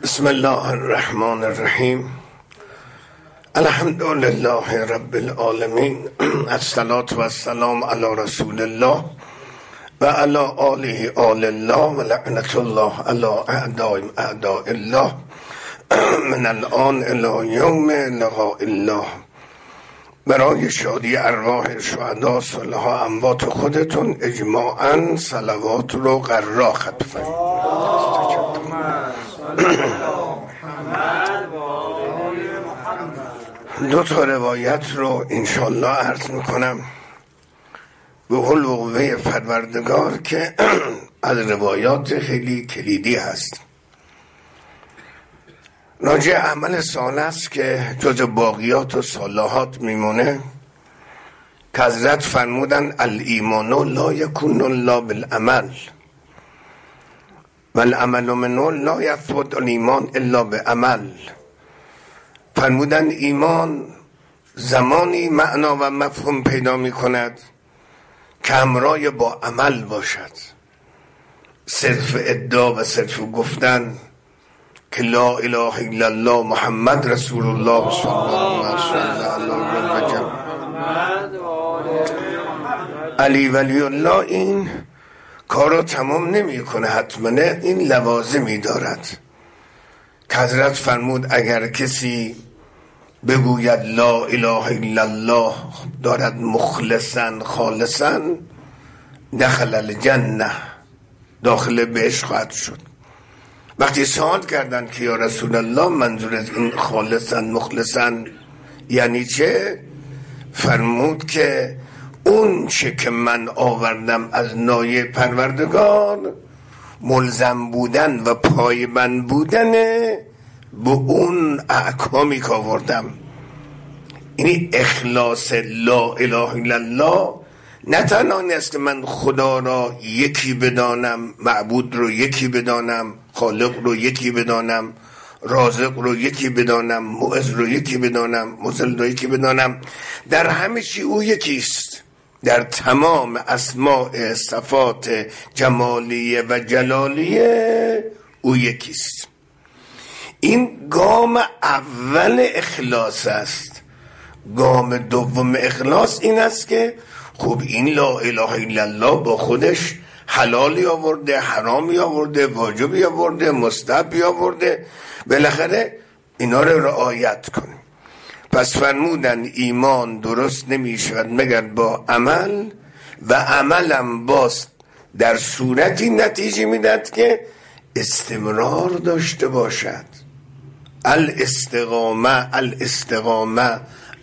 بسم الله الرحمن الرحیم. الحمد لله رب العالمین. الصلاة و السلام علی رسول الله و علی آله آل الله و لعنت الله علی اعداء الله من الان الی یوم لقاء الله. برای شادی ارواح شهدا صالح اموات خودتون اجماعاً صلوات رو قرار بفرمایید. دو تا روایت رو انشالله عرض میکنم به قول و قوه پروردگار که از روایات خیلی کلیدی هست. راجع عمل صالح است که جز باقیات و صالحات میمونه که حضرت فرمودن الایمان لا یکون الا بالعمل و العمل منه لا یثبت الایمان الا بعمل. فرمودن ایمان زمانی معنا و مفهوم پیدا می کند که همراه با عمل باشد. صرف ادعا و صرف گفتن که لا اله الا الله محمد رسول الله صلی الله علیه و سلم علی ولی الله این کارو تمام نمی کنه، حتما این لوازمی دارد که حضرت فرمود اگر کسی بگوید لا اله الا الله دارد مخلصا خالصا دخل الجنه، داخل بهشت خواهد شد. وقتی سوال کردند که یا رسول الله منظور از این خالصا مخلصا یعنی چه؟ فرمود که اون چه که من آوردم از نایه پروردگار ملزم بودن و پایبند بودن به اون احکامی که آوردم. یعنی اخلاص لا اله الا الله نه تنها است که من خدا را یکی بدانم، معبود رو یکی بدانم، خالق رو یکی بدانم، رازق رو یکی بدانم، معز رو یکی بدانم، مذل رو یکی بدانم، در همه چی او یکیست، در تمام اسماء صفات جمالیه و جلالیه او یکیست. این گام اول اخلاص است. گام دوم اخلاص این است که خب این لا اله الا الله با خودش حلالی آورده، حرامی آورده، واجبی آورده، مستحبی آورده، بالاخره اینا رو رعایت کنیم. پس فرمودن ایمان درست نمی شود مگر با عمل و عملم باز در صورتی نتیجه میداد که استمرار داشته باشد. الاستقامه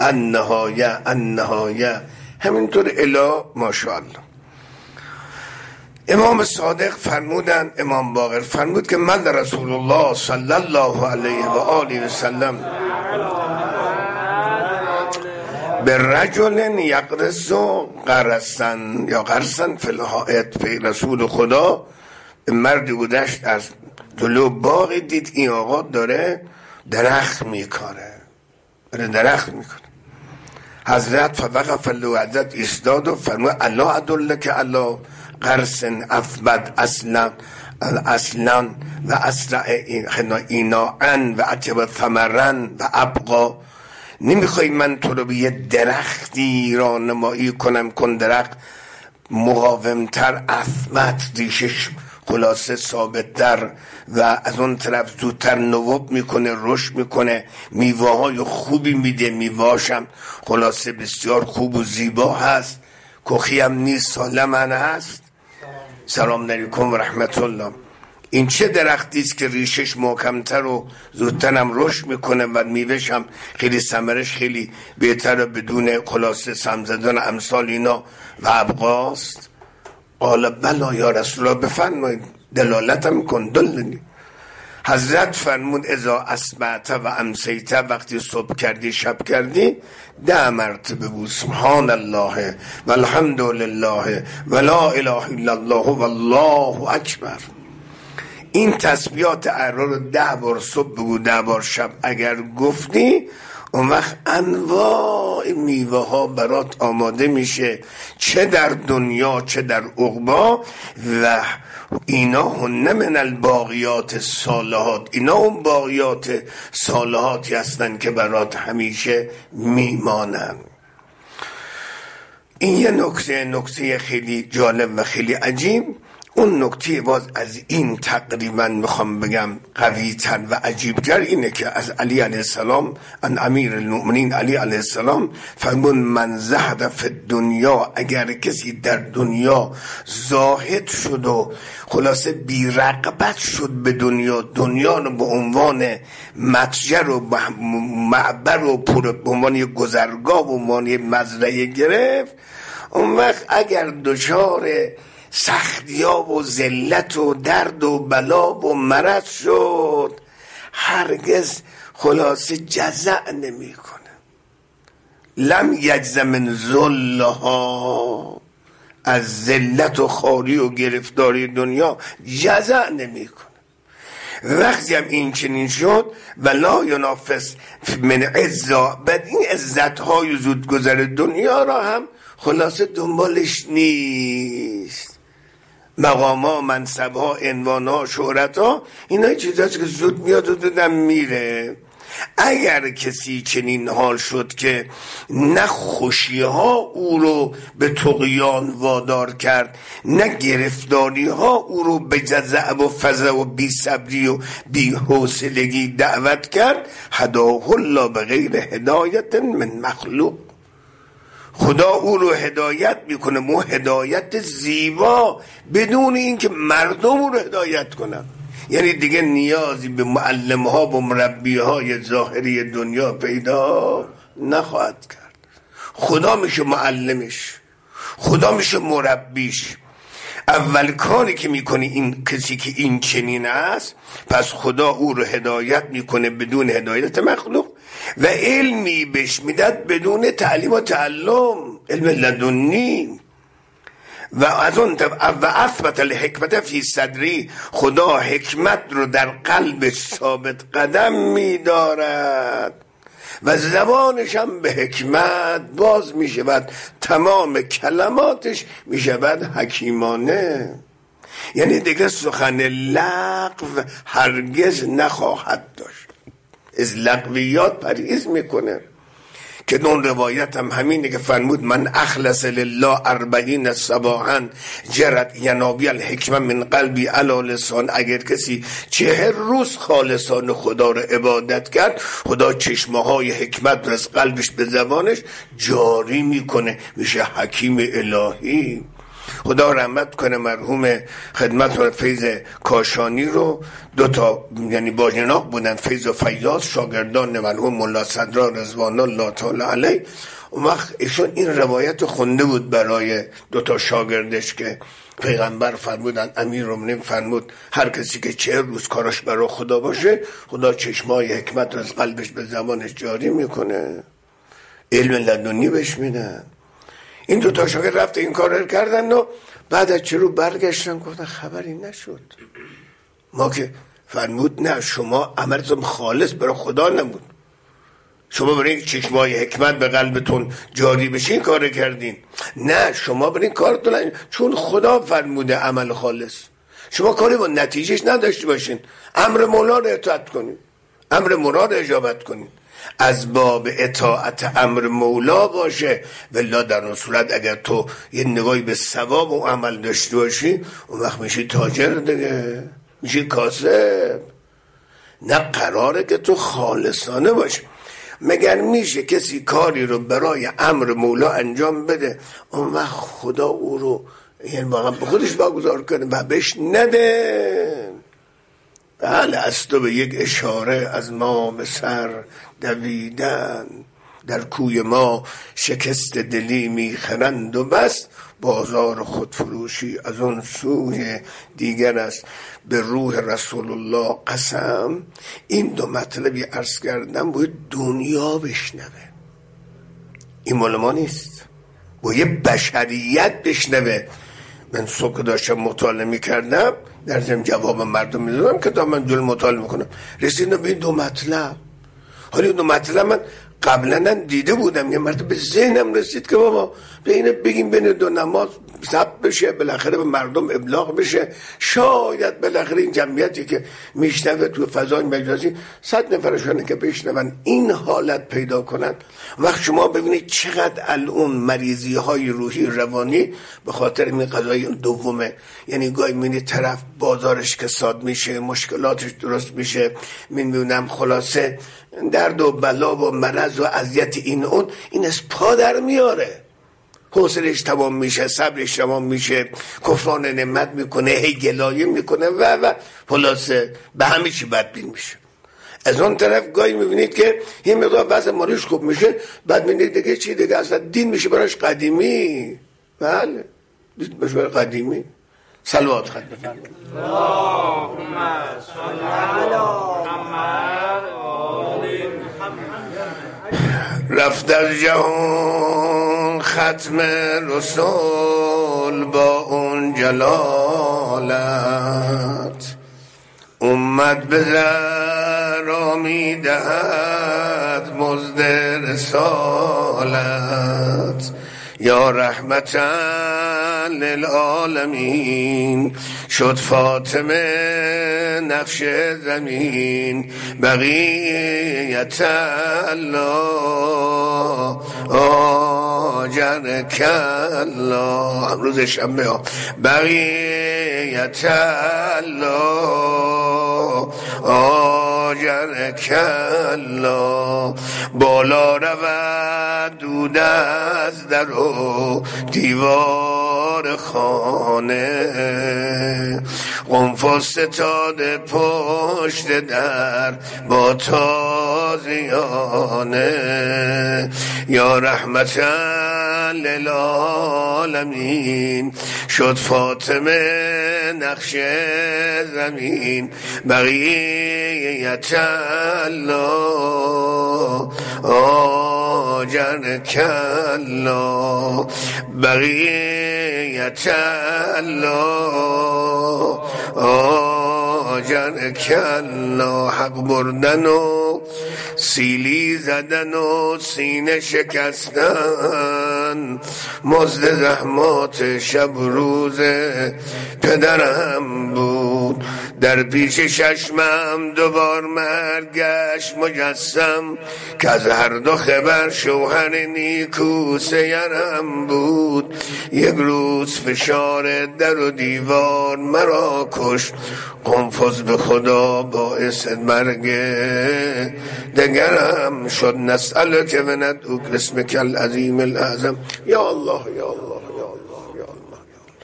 النهایه همینطور الا ماشاءالله. امام صادق فرمودن، امام باقر فرمود که من رسول الله صلی الله علیه و آله و سلم به رجل یقرس قرسن یا قرسن فی الحائط، فی رسول خدا مردی بودش از جلو باغ دید این آقا داره درخت میکاره، درخت میکنه. حضرت فوقف له، حضرت ایستاد و فرمود الا ادلک علی قرس افبد اصلا و اسرع ایناعا و اطیب ثمرا و ابقا. نمیخوای من تو رو به یه درختی راهنمایی کنم کن درخت مقاومتر، اثبت ریشش خلاصه ثابت‌تر و از اون طرف زودتر نوب میکنه، رشد میکنه، میوه های خوبی میده، میوهاشم خلاصه بسیار خوب و زیبا هست، کخی هم نیست، سالم هست. سلام علیکم و رحمت الله. این چه درختی است که ریشش محکمتر و زودتر هم رشد میکنه و میوهش هم خیلی ثمرش خیلی بهتر بدون خلاصه سم زدن امثال اینا و ابقاست؟ قال بلا یا رسول الله، بفرمایید دلالتم کن، دلنی. حضرت فرمود اذا اصبحت و امسیت، وقتی صبح کردی شب کردی 10 مرتبه بگو سبحان الله و الحمد لله و لا اله الا الله و الله اکبر. این تسبیحات اعلی رو 10 بار صبح بگو، 10 بار شب. اگر گفتی اون وقت انواع میوه ها برات آماده میشه، چه در دنیا چه در عقبا. و اینا هن من الباقیات الصالحات، اینا اون باقیات صالحاتی هستن که برات همیشه میمانن. این یه نکته خیلی جالب و خیلی عجیب. اون نکته باز از این تقریبا میخوام بگم قوی تر و عجیب تر اینه که از علی علیه السلام، ان امیر المؤمنین علی علیه السلام فرمون من زهد فی دنیا، اگر کسی در دنیا زاهد شد و خلاصه بی رغبت شد به دنیا، دنیا رو به عنوان متجر و معبر و به عنوان گذرگاه و به عنوان مزرعه گرفت، اون وقت اگر دچار سختیا و ذلت و درد و بلا و مرض شد، هرگز خلاصه جزع نمی کنه. لم یجز من ذلها، از ذلت و خواری و گرفتاری دنیا جزع نمی کنه. وقتی هم این چنین شد ولا ینافس من عزا، بعد این عزت‌های زودگذر دنیا را هم خلاصه دنبالش نیست. مقام‌ها، منصب‌ها، عنوان‌ها، شهرت‌ها، اینا چیزاست که زود میاد و زودم میره. اگر کسی چنین حال شد که نه خوشی‌ها او رو به طغیان وادار کرد، نه گرفتاری‌ها او رو به جزع و فزع و بی صبری و بی حوصلگی دعوت کرد، هداه الله بغیر هدایت من مخلوق، خدا او رو هدایت میکنه، مو هدایت زیبا، بدون اینکه مردم او رو هدایت کنن. یعنی دیگه نیازی به معلم‌ها و مربی‌های ظاهری دنیا پیدا نخواهد کرد. خدا میشه معلمش، خدا میشه مربیش. اول کاری که میکنه این کسی که این چنین است، پس خدا او رو هدایت میکنه بدون هدایت مخلوق و علمی بهش میداد بدون تعلیم و تعلم، علم لدنی. و از اون و اثبت الحکمت فی صدری، خدا حکمت رو در قلب ثابت قدم میدارد و زبانش هم به حکمت باز میشود، تمام کلماتش میشود حکیمانه. یعنی دیگه سخن لغو هرگز نخواهد داشت، از لغویات پرهیز میکنه. که اون روایت هم همینه که فرمود من اخلص لله 40 صباحا جرت ینابی الحکمه من قلبی علی لسان، اگر کسی 40 روز خالصانه خدا رو عبادت کرد، خدا چشمه های حکمت رو از قلبش به زبانش جاری میکنه، میشه حکیم الهی. خدا رحمت کنه مرحوم خدمت فیض کاشانی رو، دوتا یعنی باجناق بودن، فیض و فیاض، شاگردان مرحوم ملا صدرا رضوان الله تعالی علیه. اون وقت ایشون این روایت خونده بود برای دوتا شاگردش که پیغمبر فرمودن، امیرالمومنین فرمود هر کسی که 40 روز کارش برای خدا باشه، خدا چشمای حکمت رو از قلبش به زبانش جاری میکنه، علم لدنی بهش میدن. این دوتا شاگرد رفت این کار رو کردن و بعد از چرو برگشتن گفتن خبری نشد. ما که فرمود نه، شما عملتون خالص برای خدا نبود، شما برای این چشمای حکمت به قلبتون جاری بشه این کار کردین. نه، شما برای این کارتون چون خدا فرموده عمل خالص، شما کاری با نتیجهش نداشته باشین، امر مولا رو اطاعت کنین، امر مولا رو اجابت کنین، از باب اطاعت امر مولا باشه. ولی در اون صورت اگر تو یه نگاهی به ثواب و عمل داشته باشی، اون وقت میشی تاجر دیگه، میشی کاسب. نه، قراره که تو خالصانه باشی. مگر میشه کسی کاری رو برای امر مولا انجام بده، اون وقت خدا او رو یعنی واقعا به خودش واگذار کنه و بهش نده؟ بله، از تو به یک اشاره از ما به سر دویدن، در کوی ما شکست دلی میخرند و بس، بازار خودفروشی از اون سوی دیگر است. به روح رسول الله قسم، این دو مطلبی عرض کردم باید دنیا بشنوه، این مال ما نیست، باید بشریت بشنوه. من صبح داشتم مطالعه میکردم، در ضمن جواب مردم میدادم، کتاب من جل مطالعه میکنم، رسیدم به این دو مطلب. حالا این دو مطلب من قبلا دیده بودم، یه مرتبه به ذهنم رسید که بابا بگیم بین دو نماز ضبط بشه، بالاخره به مردم ابلاغ بشه، شاید بالاخره این جمعیتی که میشنوه تو فضای مجازی 100 نفرشونه که بشنون این حالت پیدا کنن. وقت شما ببینید چقدر الان مریضی های روحی روانی به خاطر این قضای دومه. یعنی گاهی میبینید طرف بازارش کساد میشه، مشکلاتش درست میشه، میبینم خلاصه درد و بلا و مرض و اذیت این از پا در میاره، حوصلش تمام میشه، صبرش تمام میشه، کفران نعمت میکنه، هی گلایه میکنه و خلاصه به همه چی بدبین میشه. از اون طرف گاهی میبینید که این مقدار وضع مالیش خوب میشه، بعد میبینید دیگه چی دیگه اصلا دین میشه براش قدیمی. بله دین میشه براش قدیمی. صلوات خط بفرمایید. اللهم صل علی محمد. رفت در جهان ختم رسول با اون جلالت، امت به ذرا میدهد مزد رسالت. یا رحمتا للعالمین شد فاطمه نقش زمین، بقیت الله آجرک الله. امروز شنبه ها بقیت الله آجرک الله. بالا رود دود از در و دیوار خانه، قنفذ ستاده پشت در با تازیانه. یا رحمتا للعالمین شد فاطمه نقش زمین، بقیت الله آجرک الله. بقیت الله آجرک الله. حق بردن و سیلی زدن و سینه شکستن، مزد زحمات شب روز پدرم بود. در پیش چشمم دوبار مرگش مجسم، که از هر دو خبر شوهر نیکو سیرم بود. یک روز فشار در و دیوار مرا کش، قنفذ به خدا باعث مرگ دگرم شد. نسألک و ندعوک باسمک العظیم الاعظم. یا الله یا الله یا الله یا الله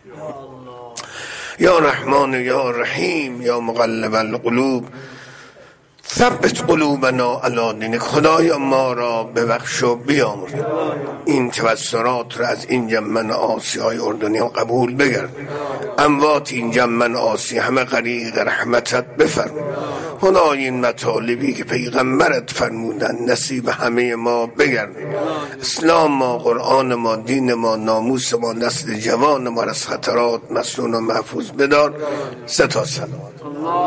یا رحمان یا رحیم یا مقلب القلوب ثبت قلوبنا علی دینک. خدایا ما را ببخش و بیامرز، این توسلات را از این جمع آسی های اردنیان قبول بگرد. اموات این جمع آسی همه غریق رحمتت بفرما. خدای این مطالبی که پیغمبرت فرمودن نصیب همه ما بگرد. اسلام ما، قرآن ما، دین ما، ناموس ما، نسل جوان ما را از خطرات مسنون و محفوظ بدار. 3 تا صلوات.